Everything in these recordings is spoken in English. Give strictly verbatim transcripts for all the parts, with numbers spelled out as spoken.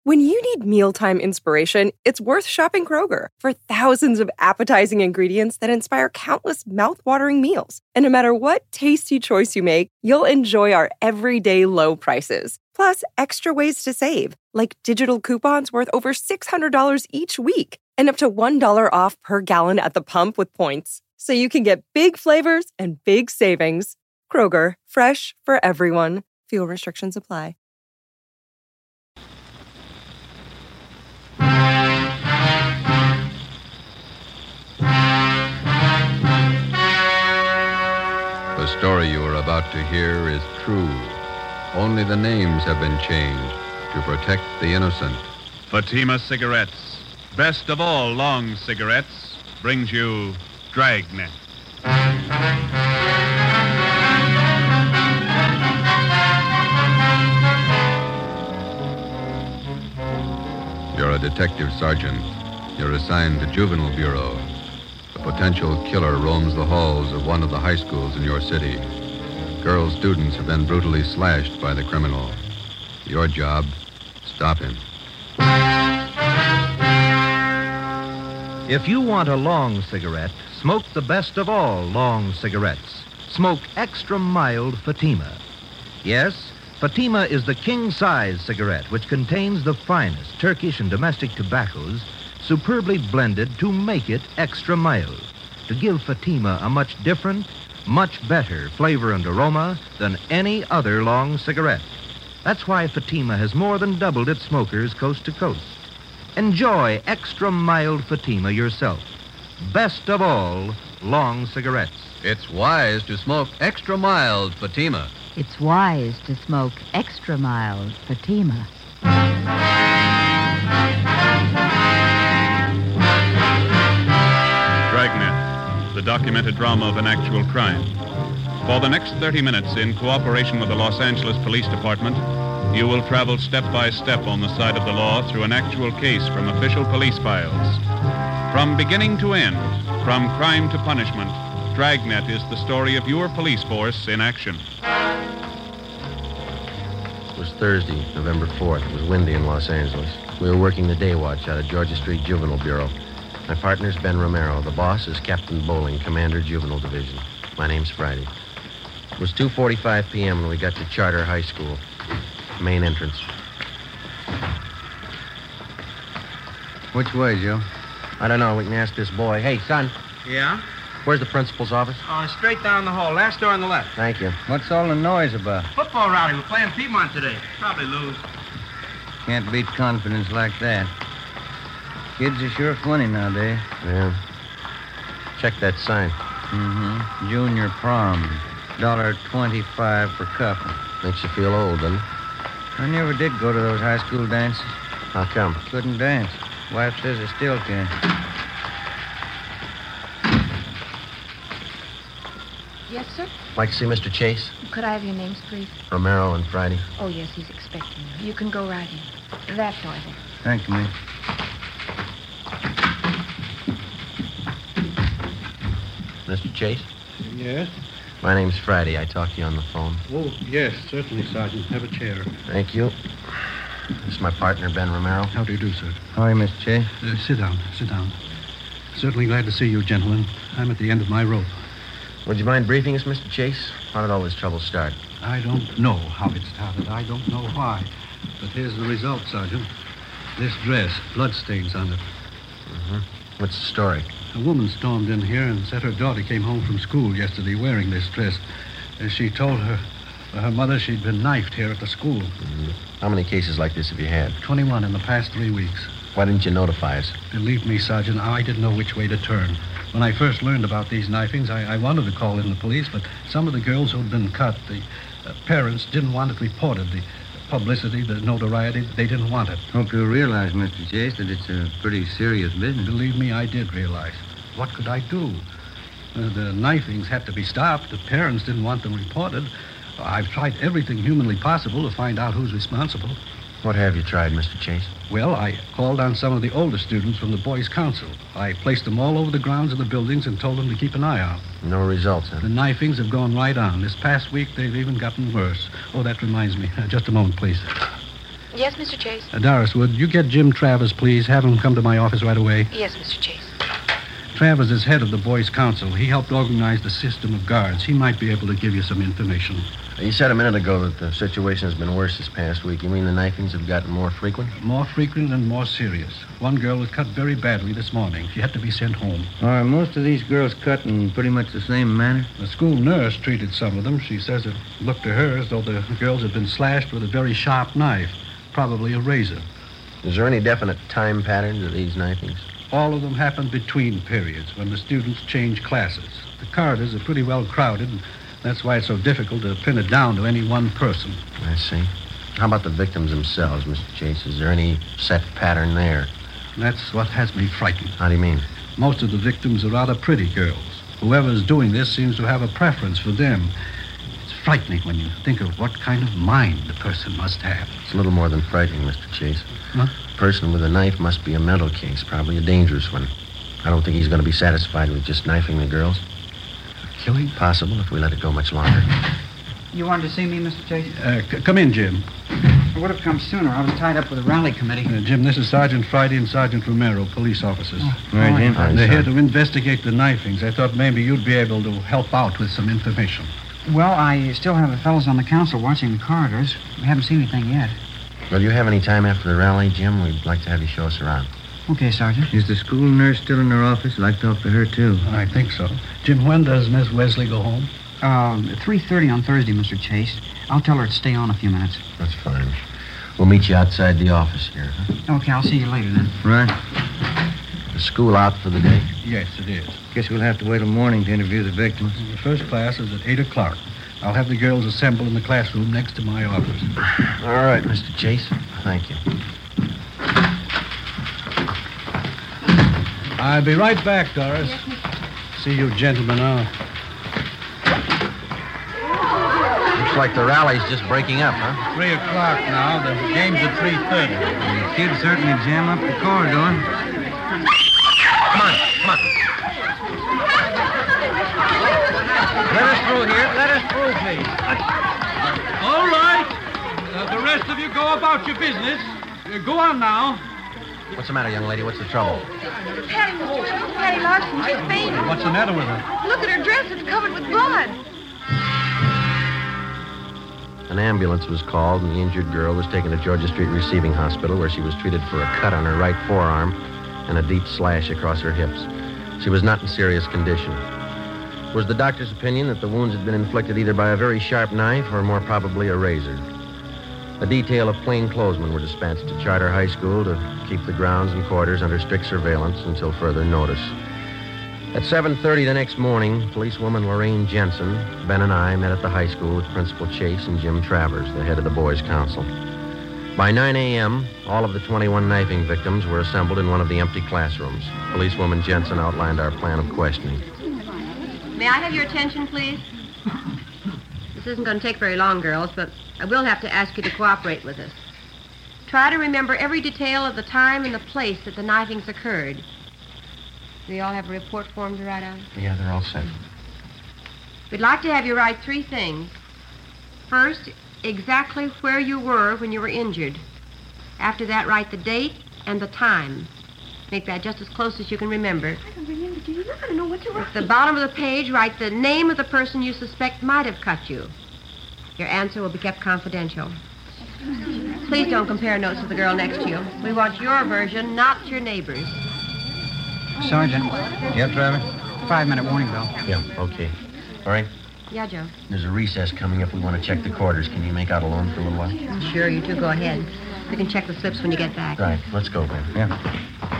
When you need mealtime inspiration, it's worth shopping Kroger for thousands of appetizing ingredients that inspire countless mouth-watering meals. And no matter what tasty choice you make, you'll enjoy our everyday low prices. Plus, extra ways to save, like digital coupons worth over six hundred dollars each week and up to one dollar off per gallon at the pump with points. So you can get big flavors and big savings. Kroger, fresh for everyone. Fuel restrictions apply. The story you are about to hear is true. Only the names have been changed to protect the innocent. Fatima Cigarettes, best of all long cigarettes, brings you Dragnet. You're a detective sergeant. You're assigned to Juvenile Bureau. A potential killer roams the halls of one of the high schools in your city. Girl students have been brutally slashed by the criminal. Your job, stop him. If you want a long cigarette, smoke the best of all long cigarettes. Smoke extra mild Fatima. Yes, Fatima is the king-size cigarette which contains the finest Turkish and domestic tobaccos superbly blended to make it extra mild, to give Fatima a much different, much better flavor and aroma than any other long cigarette. That's why Fatima has more than doubled its smokers coast to coast. Enjoy extra mild Fatima yourself. Best of all long cigarettes. It's wise to smoke extra mild Fatima. It's wise to smoke extra mild Fatima. Dragnet, the documented drama of an actual crime. For the next thirty minutes, in cooperation with the Los Angeles Police Department, you will travel step by step on the side of the law through an actual case from official police files. From beginning to end, from crime to punishment, Dragnet is the story of your police force in action. It was Thursday, November fourth. It was windy in Los Angeles. We were working the day watch out of Georgia Street Juvenile Bureau. My partner's Ben Romero. The boss is Captain Bowling, Commander Juvenile Division. My name's Friday. It was two forty-five p.m. when we got to Charter High School. Main entrance. Which way, Joe? I don't know. We can ask this boy. Hey, son, Yeah? where's the principal's office? Uh, straight down the hall. Last door on the left. Thank you. What's all the noise about? Football rally. We're playing Piedmont today. Probably lose. Can't beat confidence like that. Kids are sure funny nowadays. Yeah. Check that sign. Mm-hmm. Junior prom. Dollar twenty-five for couple. Makes you feel old, doesn't it? I never did go to those high school dances. How come? Couldn't dance. Wife says I still can. Yes, sir? Like to see Mister Chase? Could I have your names, please? Romero and Friday. Oh, yes, he's expecting you. You can go right in. That door there. Thank you, ma'am. Mister Chase? Yes? My name's Friday. I talked to you on the phone. Oh, yes, certainly, Sergeant. Have a chair. Thank you. This is my partner, Ben Romero. How do you do, sir? How are you, Mister Chase? Uh, sit down, sit down. Certainly glad to see you, gentlemen. I'm at the end of my rope. Would you mind briefing us, Mister Chase? How did all this trouble start? I don't know how it started. I don't know why. But here's the result, Sergeant. This dress, bloodstains on it. Mm-hmm. What's the story? A woman stormed in here and said her daughter came home from school yesterday wearing this dress. Uh, she told her her mother she'd been knifed here at the school. Mm-hmm. How many cases like this have you had? twenty-one in the past three weeks. Why didn't you notify us? Believe me, Sergeant, I didn't know which way to turn. When I first learned about these knifings, I, I wanted to call in the police, but some of the girls who'd been cut, the uh, parents didn't want it reported. The publicity, the notoriety, they didn't want it. Hope you realize, Mister Chase, that it's a pretty serious business. Believe me, I did realize. What could I do? Uh, the knifings had to be stopped. The parents didn't want them reported. I've tried everything humanly possible to find out who's responsible. What have you tried, Mister Chase? Well, I called on some of the older students from the Boys' Council. I placed them all over the grounds of the buildings and told them to keep an eye out. No results, huh? The knifings have gone right on. This past week, they've even gotten worse. Oh, that reminds me. Uh, just a moment, please. Yes, Mister Chase? Uh, Doris, would you get Jim Travers, please? Have him come to my office right away. Yes, Mister Chase. Travers is head of the Boys' Council. He helped organize the system of guards. He might be able to give you some information. You said a minute ago that the situation has been worse this past week. You mean the knifings have gotten more frequent? More frequent and more serious. One girl was cut very badly this morning. She had to be sent home. Are most of these girls cut in pretty much the same manner? The school nurse treated some of them. She says it looked to her as though the girls had been slashed with a very sharp knife, probably a razor. Is there any definite time pattern to these knifings? All of them happened between periods, when the students change classes. The corridors are pretty well crowded, and that's why it's so difficult to pin it down to any one person. I see. How about the victims themselves, Mister Chase? Is there any set pattern there? That's what has me frightened. How do you mean? Most of the victims are rather pretty girls. Whoever's doing this seems to have a preference for them. It's frightening when you think of what kind of mind the person must have. It's a little more than frightening, Mister Chase. Huh? The person with a knife must be a mental case, probably a dangerous one. I don't think he's going to be satisfied with just knifing the girls. Killing? Possible if we let it go much longer. You wanted to see me, Mister Chase? Uh, c- come in, Jim. I would have come sooner. I was tied up with a rally committee. Uh, Jim, this is Sergeant Friday and Sergeant Romero, police officers. Oh, all right, Jim. Uh, they're here to investigate the knifings. I thought maybe you'd be able to help out with some information. Well, I still have the fellows on the council watching the corridors. We haven't seen anything yet. Well, do you have any time after the rally, Jim? We'd like to have you show us around. Okay, Sergeant. Is the school nurse still in her office? I'd like to talk to her, too. I think so. Jim, when does Miss Wesley go home? Um, three thirty on Thursday, Mister Chase. I'll tell her to stay on a few minutes. That's fine. We'll meet you outside the office here, huh? Okay, I'll see you later then. Right. The school out for the day? Yes, it is. Guess we'll have to wait till morning to interview the victims. The first class is at eight o'clock. I'll have the girls assemble in the classroom next to my office. All right, Mister Chase. Thank you. I'll be right back, Doris. See you gentlemen out. Looks like the rally's just breaking up, huh? Three o'clock now. The game's at three thirty. The kids certainly jam up the corridor. Come on, come on. Let us through here. Let us through, please. All right. Uh, the rest of you go about your business. Uh, go on now. What's the matter, young lady? What's the trouble? Patty, Patty Larson, she's fainting. What's the matter with her? Look at her dress. It's covered with blood. An ambulance was called, and the injured girl was taken to Georgia Street Receiving Hospital, where she was treated for a cut on her right forearm and a deep slash across her hips. She was not in serious condition. It was the doctor's opinion that the wounds had been inflicted either by a very sharp knife or more probably a razor. A detail of plainclothesmen were dispatched to Charter High School to keep the grounds and quarters under strict surveillance until further notice. At seven thirty the next morning, policewoman Lorraine Jensen, Ben and I met at the high school with Principal Chase and Jim Travers, the head of the Boys' Council. By nine a.m., all of the twenty-one knifing victims were assembled in one of the empty classrooms. Policewoman Jensen outlined our plan of questioning. May I have your attention, please? This isn't going to take very long, girls, but I will have to ask you to cooperate with us. Try to remember every detail of the time and the place that the knifings occurred. Do you all have a report form to write out? Yeah, they're all set. We'd like to have you write three things. First, exactly where you were when you were injured. After that, write the date and the time. Make that just as close as you can remember. I don't remember. Do you not going to know what to write? At the bottom of the page, write the name of the person you suspect might have cut you. Your answer will be kept confidential. Please don't compare notes with the girl next to you. We want your version, not your neighbor's. Sergeant. Yep, Trevor? Five-minute warning bell. Yeah, okay. All right. Yeah, Joe. There's a recess coming up. We want to check the quarters. Can you make out alone for a little while? Sure, you two go ahead. We can check the slips when you get back. Right. Let's go, Ben. Yeah.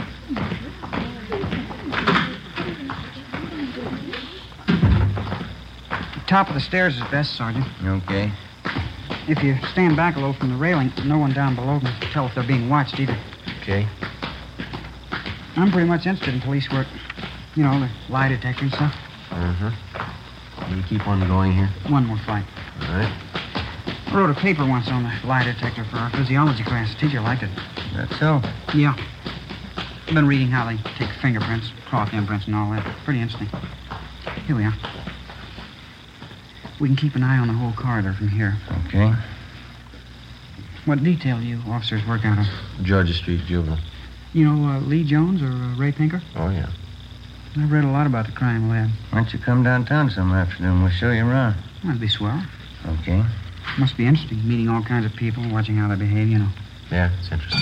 Top of the stairs is best, Sergeant. Okay. If you stand back a little from the railing, no one down below can tell if they're being watched either. Okay. I'm pretty much interested in police work. You know, the lie detector and stuff. Uh-huh. Will you keep on going here? One more flight. All right. I wrote a paper once on the lie detector for our physiology class. The teacher liked it. That's so. Yeah. I've been reading how they take fingerprints, cloth imprints, and all that. Pretty interesting. Here we are. We can keep an eye on the whole corridor from here. Okay. What detail do you officers work out of? Georgia Street Juvenile. You know uh, Lee Jones or uh, Ray Pinker? Oh, yeah. I've read a lot about the crime lab. Why don't you come downtown some afternoon? We'll show you around. That'd be swell. Okay. Must be interesting, meeting all kinds of people, watching how they behave, you know. Yeah, it's interesting.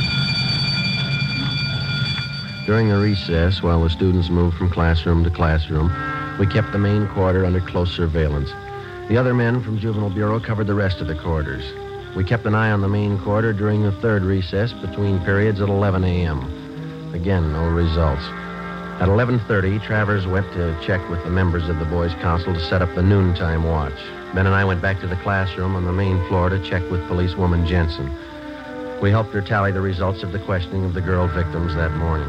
During the recess, while the students moved from classroom to classroom, we kept the main quarter under close surveillance. The other men from Juvenile Bureau covered the rest of the quarters. We kept an eye on the main quarter during the third recess between periods at eleven a.m. Again, no results. At eleven thirty, Travers went to check with the members of the Boys' Council to set up the noontime watch. Ben and I went back to the classroom on the main floor to check with policewoman Jensen. We helped her tally the results of the questioning of the girl victims that morning.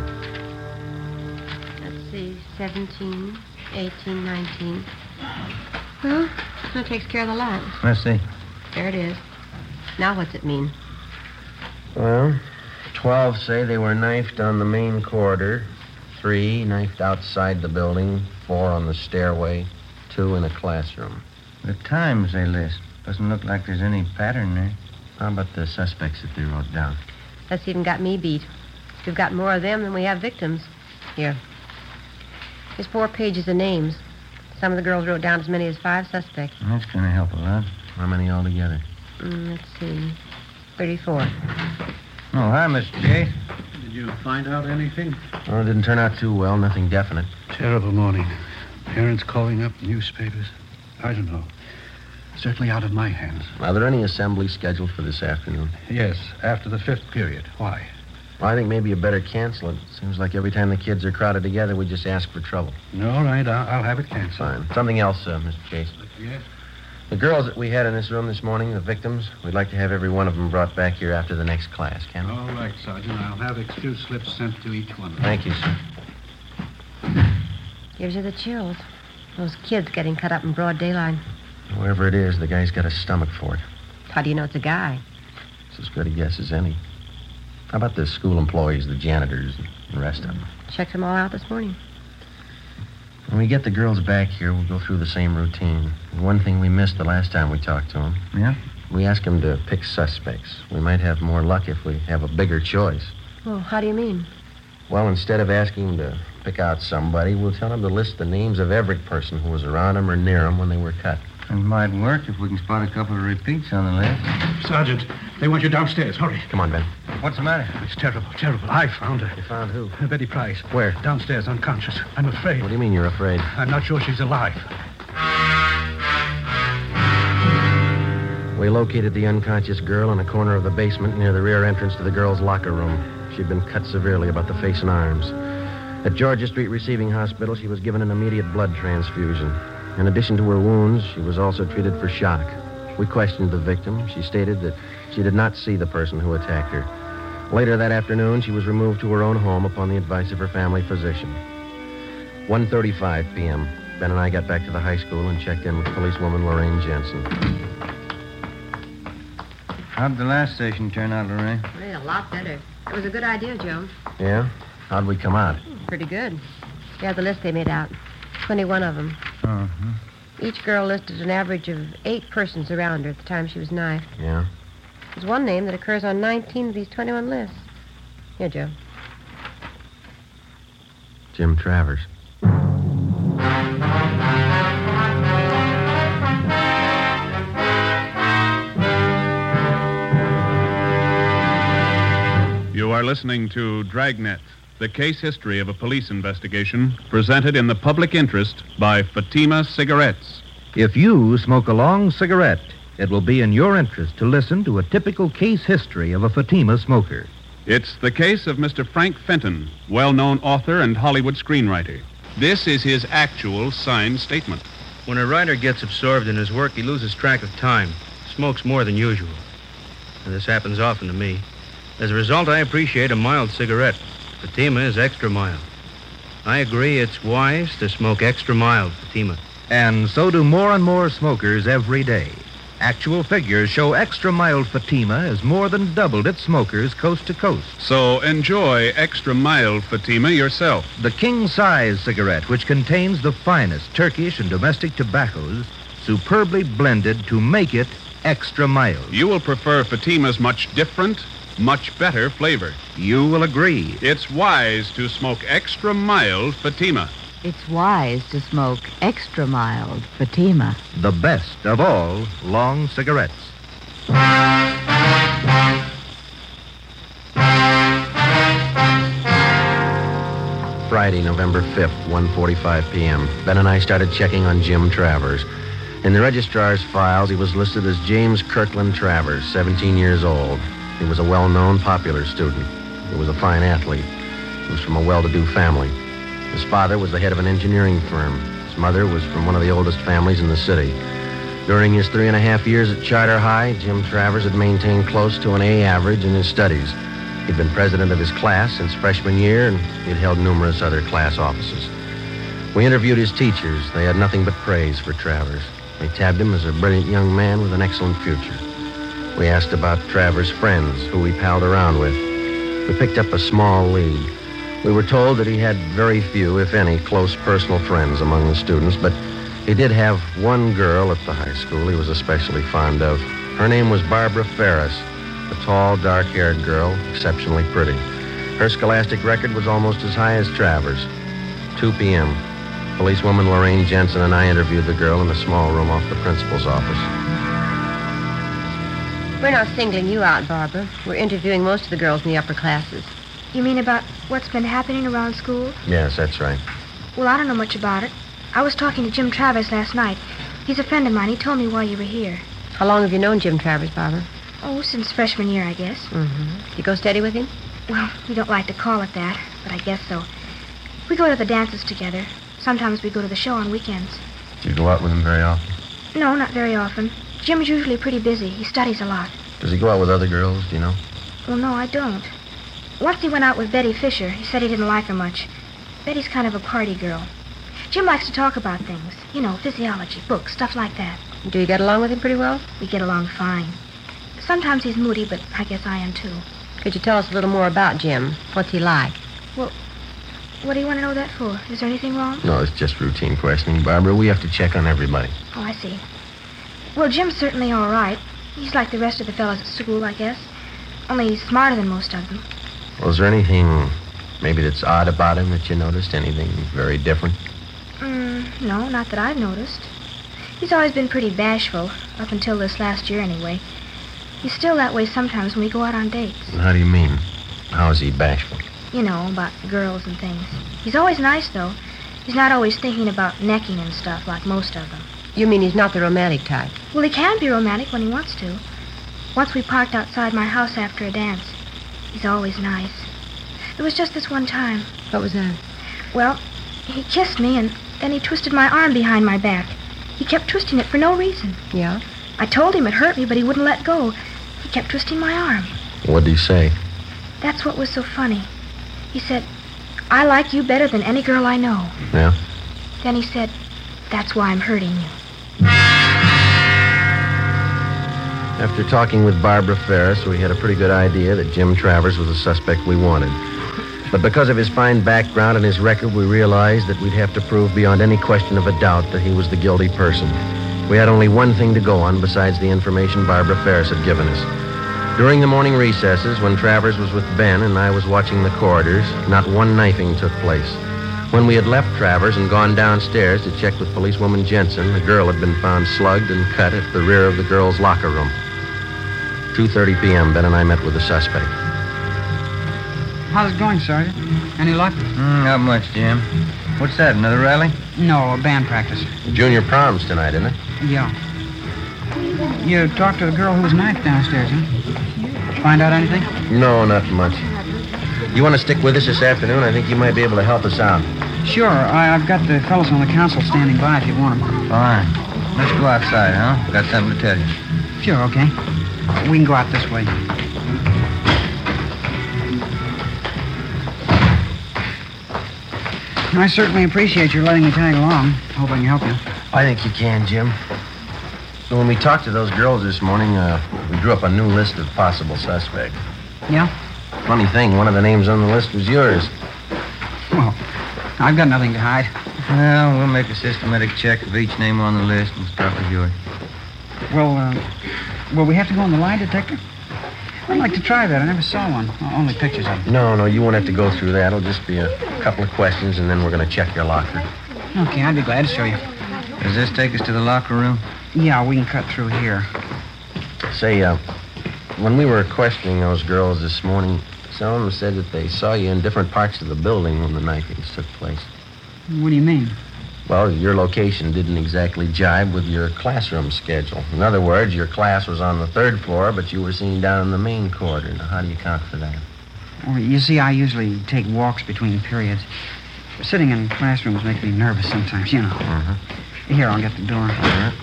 Let's see, seventeen, eighteen, nineteen. Well, that takes care of the lot. Let's see. There it is. Now what's it mean? Well, twelve say they were knifed on the main corridor, three knifed outside the building, four on the stairway, two in a classroom. The times they list. Doesn't look like there's any pattern there. How about the suspects that they wrote down? That's even got me beat. We've got more of them than we have victims. Here. There's four pages of names. Some of the girls wrote down as many as five suspects. That's going to help a lot. How many altogether? Mm, let's see. thirty-four. Oh, hi, Mister J. Did you find out anything? Well, it didn't turn out too well. Nothing definite. Terrible morning. Parents calling up, newspapers. I don't know. Certainly out of my hands. Are there any assemblies scheduled for this afternoon? Yes, after the fifth period. Why? Well, I think maybe you better cancel it. Seems like every time the kids are crowded together, we just ask for trouble. All right, I'll, I'll have it canceled. Fine. Something else, uh, Mister Chase. Yes? The girls that we had in this room this morning, the victims, we'd like to have every one of them brought back here after the next class, can we? All right, Sergeant. I'll have excuse slips sent to each one. Thank you, sir. Gives you the chills. Those kids getting cut up in broad daylight. Whoever it is, the guy's got a stomach for it. How do you know it's a guy? It's as good a guess as any. How about the school employees, the janitors, and the rest of them? Checked them all out this morning. When we get the girls back here, we'll go through the same routine. One thing we missed the last time we talked to them. Yeah? We asked them to pick suspects. We might have more luck if we have a bigger choice. Well, how do you mean? Well, instead of asking them to pick out somebody, we'll tell them to list the names of every person who was around them or near them when they were cut. It might work if we can spot a couple of repeats on the list. Sergeant, they want you downstairs. Hurry. Come on, Ben. What's the matter? It's terrible, terrible. I found her. You found who? Betty Price. Where? Downstairs, unconscious. I'm afraid. What do you mean you're afraid? I'm not sure she's alive. We located the unconscious girl in a corner of the basement near the rear entrance to the girls' locker room. She'd been cut severely about the face and arms. At Georgia Street Receiving Hospital, she was given an immediate blood transfusion. In addition to her wounds, she was also treated for shock. We questioned the victim. She stated that she did not see the person who attacked her. Later that afternoon, she was removed to her own home upon the advice of her family physician. one thirty-five p.m., Ben and I got back to the high school and checked in with policewoman Lorraine Jensen. How'd the last station turn out, Lorraine? Well, a lot better. It was a good idea, Joe. Yeah? How'd we come out? Pretty good. Yeah, the list they made out. twenty-one of them. Uh-huh. Each girl listed an average of eight persons around her at the time she was knifed. Yeah? There's one name that occurs on nineteen of these twenty-one lists. Here, Joe. Jim Travers. You are listening to Dragnet, the case history of a police investigation presented in the public interest by Fatima Cigarettes. If you smoke a long cigarette, it will be in your interest to listen to a typical case history of a Fatima smoker. It's the case of Mister Frank Fenton, well-known author and Hollywood screenwriter. This is his actual signed statement. When a writer gets absorbed in his work, he loses track of time, smokes more than usual. And this happens often to me. As a result, I appreciate a mild cigarette. Fatima is extra mild. I agree it's wise to smoke extra mild Fatima. And so do more and more smokers every day. Actual figures show extra mild Fatima has more than doubled its smokers coast to coast. So enjoy extra mild Fatima yourself. The king-size cigarette, which contains the finest Turkish and domestic tobaccos, superbly blended to make it extra mild. You will prefer Fatima's much different, much better flavor. You will agree. It's wise to smoke extra mild Fatima. It's wise to smoke extra mild Fatima. The best of all long cigarettes. Friday, November fifth, one forty-five p.m. Ben and I started checking on Jim Travers. In the registrar's files, he was listed as James Kirkland Travers, seventeen years old. He was a well-known, popular student. He was a fine athlete. He was from a well-to-do family. His father was the head of an engineering firm. His mother was from one of the oldest families in the city. During his three and a half years at Charter High, Jim Travers had maintained close to an A average in his studies. He'd been president of his class since freshman year, and he'd held numerous other class offices. We interviewed his teachers. They had nothing but praise for Travers. They tabbed him as a brilliant young man with an excellent future. We asked about Travers' friends, who he palled around with. We picked up a small lead. We were told that he had very few, if any, close personal friends among the students, but he did have one girl at the high school he was especially fond of. Her name was Barbara Ferris, a tall, dark-haired girl, exceptionally pretty. Her scholastic record was almost as high as Travers. two p.m. Policewoman Lorraine Jensen and I interviewed the girl in a small room off the principal's office. We're not singling you out, Barbara. We're interviewing most of the girls in the upper classes. You mean about what's been happening around school? Yes, that's right. Well, I don't know much about it. I was talking to Jim Travers last night. He's a friend of mine. He told me why you were here. How long have you known Jim Travers, Barbara? Oh, since freshman year, I guess. Mm-hmm. You go steady with him? Well, we don't like to call it that, but I guess so. We go to the dances together. Sometimes we go to the show on weekends. Do you go out with him very often? No, not very often. Jim's usually pretty busy. He studies a lot. Does he go out with other girls, do you know? Well, no, I don't. Once he went out with Betty Fisher. He said he didn't like her much. Betty's kind of a party girl. Jim likes to talk about things. You know, physiology, books, stuff like that. Do you get along with him pretty well? We get along fine. Sometimes he's moody, but I guess I am, too. Could you tell us a little more about Jim? What's he like? Well, what do you want to know that for? Is there anything wrong? No, it's just routine questioning, Barbara. We have to check on everybody. Oh, I see. Well, Jim's certainly all right. He's like the rest of the fellows at school, I guess. Only he's smarter than most of them. Well, is there anything maybe that's odd about him that you noticed? Anything very different? Mm, no, not that I've noticed. He's always been pretty bashful, up until this last year anyway. He's still that way sometimes when we go out on dates. How do you mean? How is he bashful? You know, about girls and things. He's always nice, though. He's not always thinking about necking and stuff like most of them. You mean he's not the romantic type? Well, he can be romantic when he wants to. Once we parked outside my house after a dance. He's always nice. There was just this one time. What was that? Well, he kissed me, and then he twisted my arm behind my back. He kept twisting it for no reason. Yeah? I told him it hurt me, but he wouldn't let go. He kept twisting my arm. What'd he say? That's what was so funny. He said, I like you better than any girl I know. Yeah? Then he said, that's why I'm hurting you. After talking with Barbara Ferris, we had a pretty good idea that Jim Travers was the suspect we wanted. But because of his fine background and his record, we realized that we'd have to prove beyond any question of a doubt that he was the guilty person. We had only one thing to go on besides the information Barbara Ferris had given us. During the morning recesses, when Travers was with Ben and I was watching the corridors, not one knifing took place. When we had left Travers and gone downstairs to check with policewoman Jensen, a girl had been found slugged and cut at the rear of the girls' locker room. two thirty p.m., Ben and I met with the suspect. How's it going, Sergeant? Any luck? Mm, not much, Jim. What's that, another rally? No, a band practice. Junior prom's tonight, isn't it? Yeah. You talked to the girl who was knifed downstairs, huh? Find out anything? No, not much. You want to stick with us this afternoon? I think you might be able to help us out. Sure. I, I've got the fellows on the council standing by if you want them. Fine. Let's go outside, huh? Got something to tell you. Sure, okay. We can go out this way. I certainly appreciate your letting me tag along. Hope I can help you. I think you can, Jim. So when we talked to those girls this morning, uh, we drew up a new list of possible suspects. Yeah? Funny thing, one of the names on the list was yours. Well, I've got nothing to hide. Well, we'll make a systematic check of each name on the list and start with yours. Well, uh, Will we have to go in the lie detector? I'd like to try that. I never saw one. O- Only pictures of it. No, no, you won't have to go through that. It'll just be a couple of questions, and then we're going to check your locker. Okay, I'd be glad to show you. Does this take us to the locker room? Yeah, we can cut through here. Say, uh, when we were questioning those girls this morning, some of them said that they saw you in different parts of the building when the knifings took place. What do you mean? Well, your location didn't exactly jibe with your classroom schedule. In other words, your class was on the third floor, but you were seen down in the main corridor. Now, how do you account for that? Well, you see, I usually take walks between periods. Sitting in classrooms makes me nervous sometimes, you know. Mm-hmm. Here, I'll get the door. All right.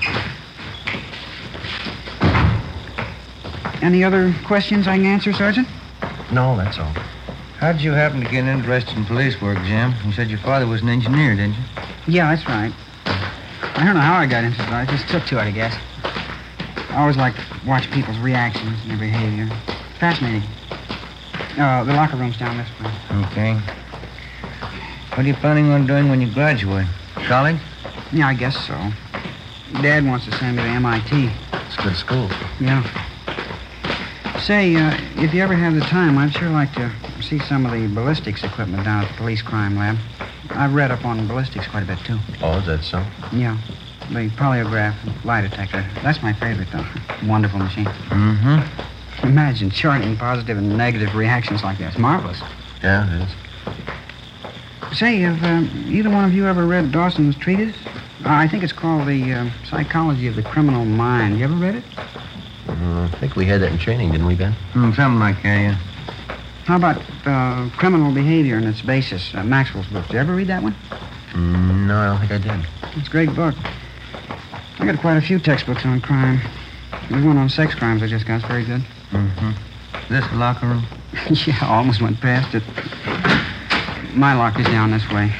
Any other questions I can answer, Sergeant? No, that's all. How'd you happen to get interested in police work, Jim? You said your father was an engineer, didn't you? Yeah, that's right. I don't know how I got into it. I just took to it, I guess. I always liked to watch people's reactions and their behavior. Fascinating. Uh, the locker room's down this way. Okay. What are you planning on doing when you graduate? College? Yeah, I guess so. Dad wants to send me to M I T. It's a good school. Yeah. Say, uh, if you ever have the time, I'd sure like to see some of the ballistics equipment down at the police crime lab. I've read up on ballistics quite a bit, too. Oh, is that so? Yeah. The polygraph lie detector. That's my favorite, though. Wonderful machine. Mm-hmm. Imagine charting positive and negative reactions like that. It's marvelous. Yeah, it is. Say, have um, either one of you ever read Dawson's treatise? Uh, I think it's called The uh, Psychology of the Criminal Mind. You ever read it? Uh, I think we had that in training, didn't we, Ben? Mm, something like that, yeah. How about uh, criminal behavior and its basis? Uh, Maxwell's book. Did you ever read that one? Mm, no, I don't think I did. It's a great book. I got quite a few textbooks on crime. There's one on sex crimes I just got. It's very good. Mm-hmm. This the locker room? Yeah, I almost went past it. My locker's down this way.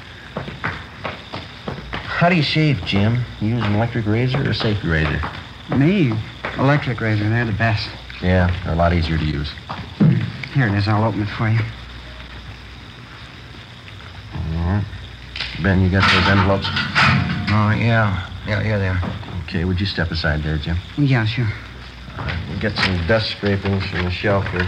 How do you shave, Jim? You use an electric razor or a safety razor? Me? Electric razor. They're the best. Yeah, they're a lot easier to use. Here it is. I'll open it for you. All right. Ben, you got those envelopes? Oh, yeah. Yeah, yeah, they are. Okay, would you step aside there, Jim? Yeah, sure. All right, we'll get some dust scrapings from the shelf here.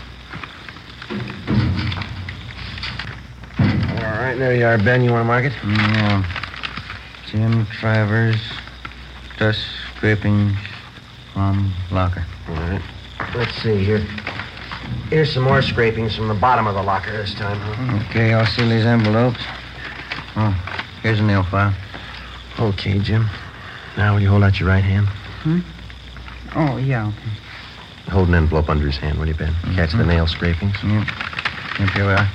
All right, there you are, Ben. You want to mark it? Yeah. Jim Travers, dust scrapings from locker. All right. Let's see here. Here's some more scrapings from the bottom of the locker this time, huh? Okay, I'll seal these envelopes. Oh, here's a nail file. Okay, Jim. Now, will you hold out your right hand? Hmm? Oh, yeah, okay. Hold an envelope under his hand, will you, Ben? Mm-hmm. Catch the nail scrapings. Yep. Yep, here we are.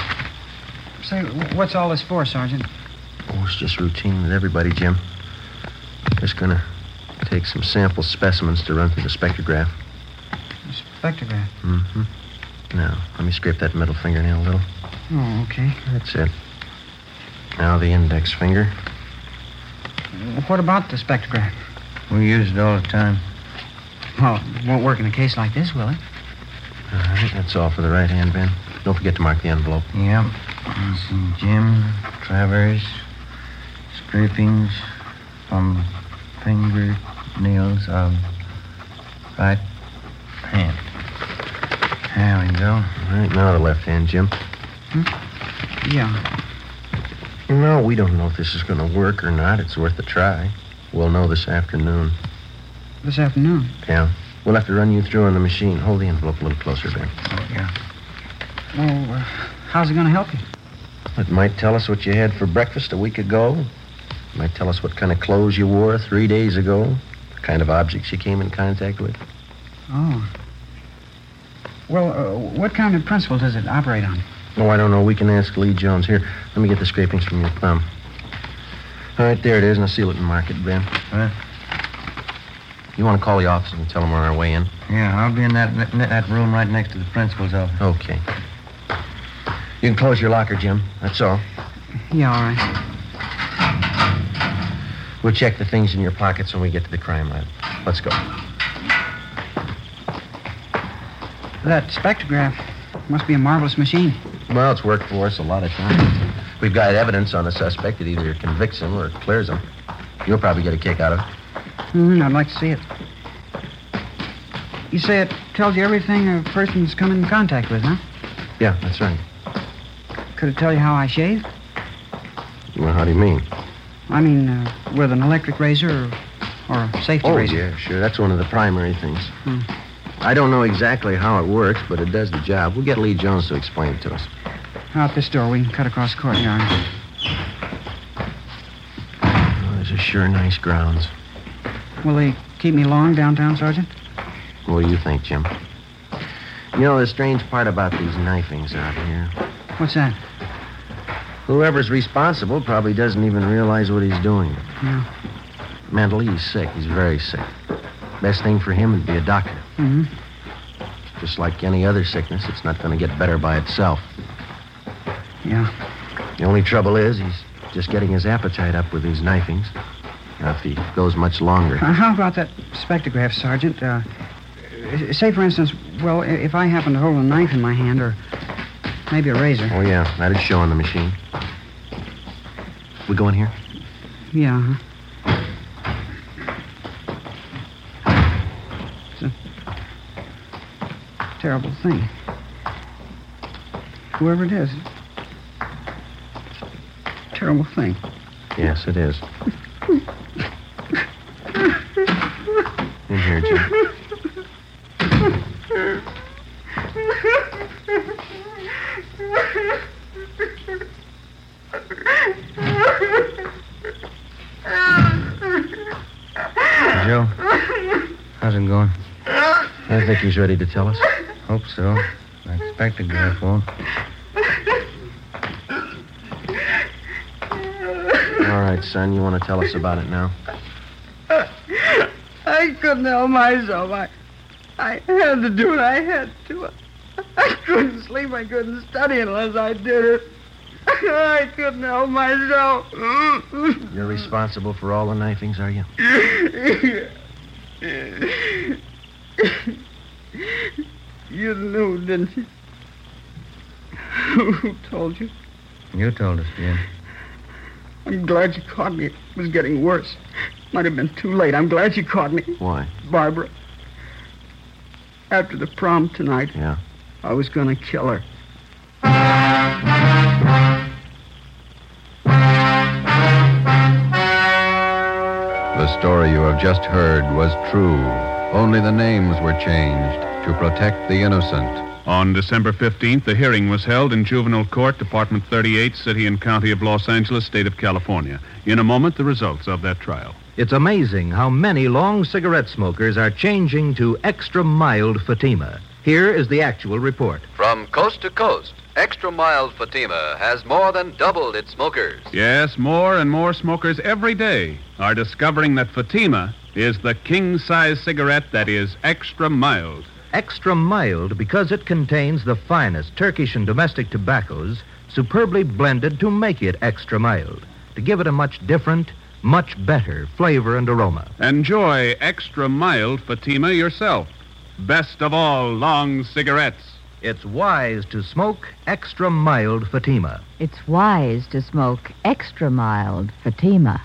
Say, what's all this for, Sergeant? Oh, it's just routine with everybody, Jim. Just gonna take some sample specimens to run through the spectrograph. The spectrograph? Mm-hmm. Now, let me scrape that middle fingernail a little. Oh, okay. That's it. Now the index finger. What about the spectrograph? We use it all the time. Well, it won't work in a case like this, will it? All right, that's all for the right hand, Ben. Don't forget to mark the envelope. Yep. Let's see. Jim Travers, scrapings from fingernails of right hand. There we go. All right, now the left hand, Jim. Hmm? Yeah. No, we don't know if this is going to work or not. It's worth a try. We'll know this afternoon. This afternoon? Yeah. We'll have to run you through on the machine. Hold the envelope a little closer, Ben. Yeah. Well, uh, how's it going to help you? It might tell us what you had for breakfast a week ago. It might tell us what kind of clothes you wore three days ago. The kind of objects you came in contact with. Oh. Well, uh, what kind of principle does it operate on? Oh, I don't know. We can ask Lee Jones. Here, let me get the scrapings from your thumb. All right, there it is. Now seal it and mark it, Ben. Huh? You want to call the office and tell them we're on our way in? Yeah, I'll be in that that room right next to the principal's office. Okay. You can close your locker, Jim. That's all. Yeah, all right. We'll check the things in your pockets when we get to the crime lab. Let's go. That spectrograph must be a marvelous machine. Well, it's worked for us a lot of times. We've got evidence on the suspect that either convicts him or clears him. You'll probably get a kick out of it. Mm, I'd like to see it. You say it tells you everything a person's come in contact with, huh? Yeah, that's right. Could it tell you how I shave? Well, how do you mean? I mean, uh, with an electric razor or, or a safety oh, razor. yeah, sure. That's one of the primary things. Hmm. I don't know exactly how it works, but it does the job. We'll get Lee Jones to explain it to us. Out this door. We can cut across the courtyard. Oh, these are sure nice grounds. Will they keep me long downtown, Sergeant? What do you think, Jim? You know, the strange part about these knifings out here. What's that? Whoever's responsible probably doesn't even realize what he's doing. Yeah. Mentally, he's sick. He's very sick. Best thing for him would be a doctor. Mm-hmm. Just like any other sickness, it's not going to get better by itself. Yeah. The only trouble is he's just getting his appetite up with these knifings. Now, if he goes much longer... Uh, how about that spectrograph, Sergeant? Uh, say, for instance, well, if I happen to hold a knife in my hand or maybe a razor. Oh, yeah, that'd show on the machine. We go in here? Yeah, huh? It's a terrible thing. Whoever it is. Terrible thing. Yes, it is. In here, Jim. Joe, how's it going? I think he's ready to tell us. Hope so. I expect the graph won't. All right, son, you want to tell us about it now? I couldn't help myself. I, I had to do it. I had to. I couldn't sleep. I couldn't study unless I did it. I couldn't help myself. You're responsible for all the knifings, are you? You knew, didn't you? Who told you? You told us, Jim. I'm glad you caught me. It was getting worse. Might have been too late. I'm glad you caught me. Why? Barbara. After the prom tonight, Yeah. I was going to kill her. The story you have just heard was true. Only the names were changed to protect the innocent. On December fifteenth, the hearing was held in Juvenile Court, Department thirty-eight, City and County of Los Angeles, State of California. In a moment, the results of that trial. It's amazing how many long cigarette smokers are changing to extra mild Fatima. Here is the actual report. From coast to coast, Extra Mild Fatima has more than doubled its smokers. Yes, more and more smokers every day are discovering that Fatima is the king-size cigarette that is extra mild. Extra mild because it contains the finest Turkish and domestic tobaccos superbly blended to make it extra mild, to give it a much different, much better flavor and aroma. Enjoy extra mild Fatima yourself. Best of all long cigarettes. It's wise to smoke extra mild Fatima. It's wise to smoke extra mild Fatima.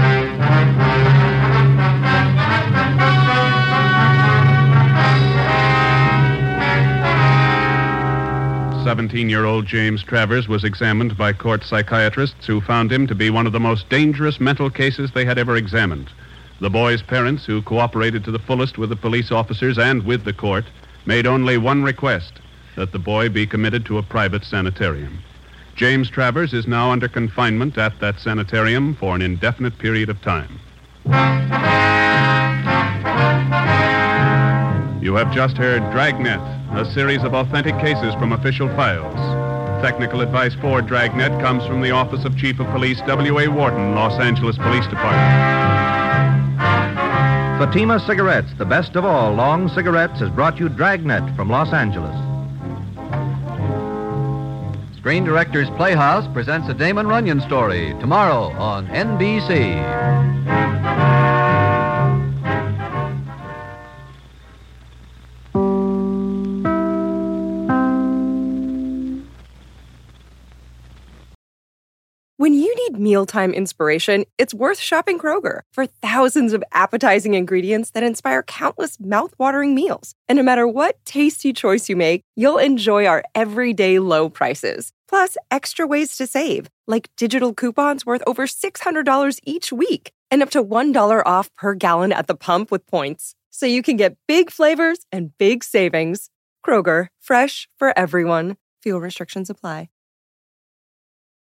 seventeen-year-old James Travers was examined by court psychiatrists who found him to be one of the most dangerous mental cases they had ever examined. The boy's parents, who cooperated to the fullest with the police officers and with the court, made only one request, that the boy be committed to a private sanitarium. James Travers is now under confinement at that sanitarium for an indefinite period of time. You have just heard Dragnet, a series of authentic cases from official files. Technical advice for Dragnet comes from the Office of Chief of Police W A Wharton, Los Angeles Police Department. Fatima Cigarettes, the best of all long cigarettes, has brought you Dragnet from Los Angeles. Screen Directors Playhouse presents a Damon Runyon story tomorrow on N B C. When you need need mealtime inspiration, it's worth shopping Kroger for thousands of appetizing ingredients that inspire countless mouth-watering meals. And no matter what tasty choice you make, you'll enjoy our everyday low prices. Plus, extra ways to save, like digital coupons worth over six hundred dollars each week and up to one dollar off per gallon at the pump with points. So you can get big flavors and big savings. Kroger, fresh for everyone. Fuel restrictions apply.